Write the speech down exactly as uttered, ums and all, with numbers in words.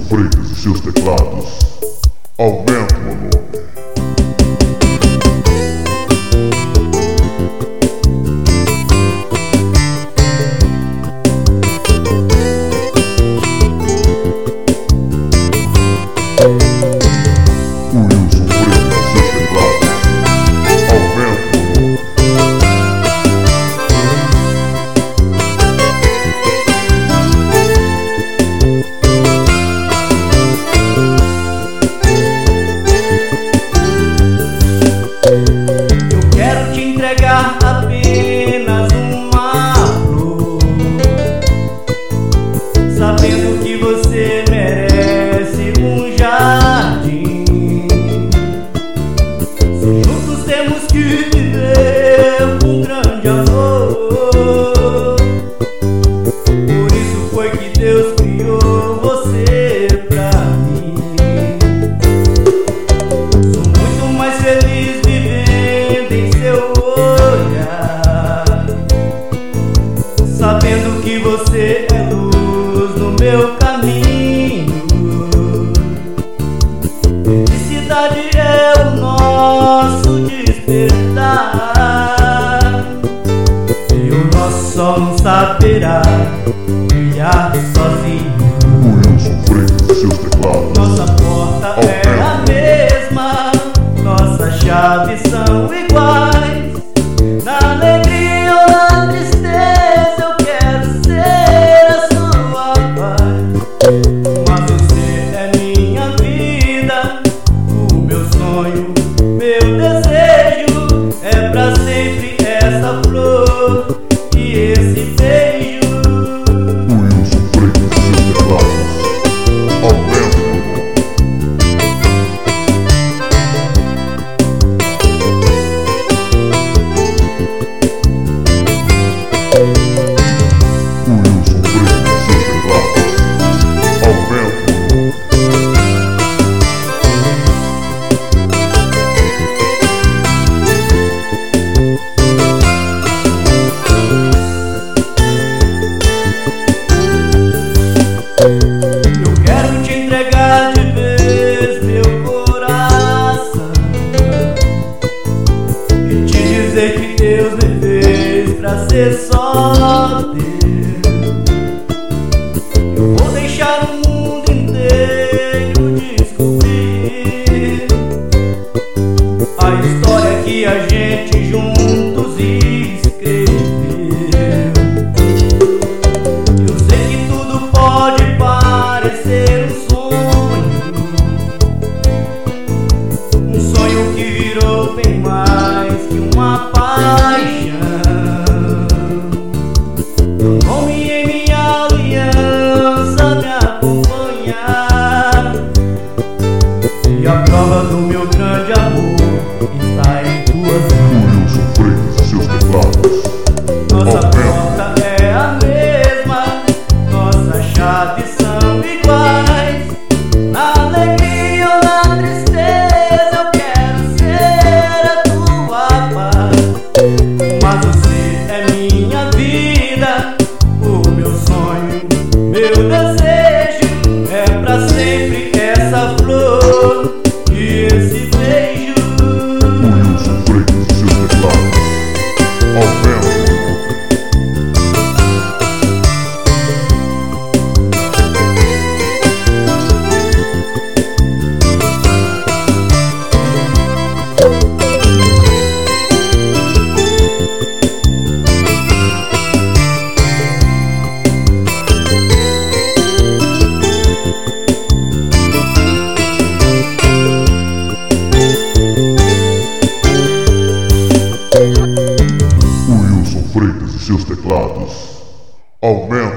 Freitas e seus teclados. Aumenta o volume. Apenas uma flor, sabendo que você merece um jardim. Se juntos temos que viver um grande amor, por isso foi que Deus criou você pra mim. Sou muito mais feliz vivendo em seu sabendo que você é luz no meu caminho. Felicidade é o nosso despertar, e o nosso sol não saberá brilhar sozinho. Wilson Freitas e seus teclados. Nossa porta é a mesma, nossas chaves são iguais. Na alegria ou na tristeza eu quero ser a sua paz. Mas você é minha vida, o meu sonho, meu desejo é pra sempre essa flor e esse beijo. Wilson Freitas e seus teclados. Aumenta o volume. Eu quero te entregar de vez meu coração e te dizer que Deus me fez pra ser só teu. Eu vou deixar o mundo inteiro descobrir a história que a gente juntos escreveu. Eu sei que tudo pode parecer um sonho, um sonho que virou bem mais que uma paixão. Teu nome em minha aliança me acompanha, e a prova do meu grande amor está em tuas mãos. Wilson Freitas e seus teclados. Nossa porta é a mesma, nossas chaves são iguais. Na alegria ou na tristeza eu quero ser a tua paz. Mas você é minha vida, o meu sonho, meu desejo é pra sempre essa flor e esse beijo. Wilson Freitas e seus teclados. Aumenta o volume. Wilson Freitas e seus teclados. Aumenta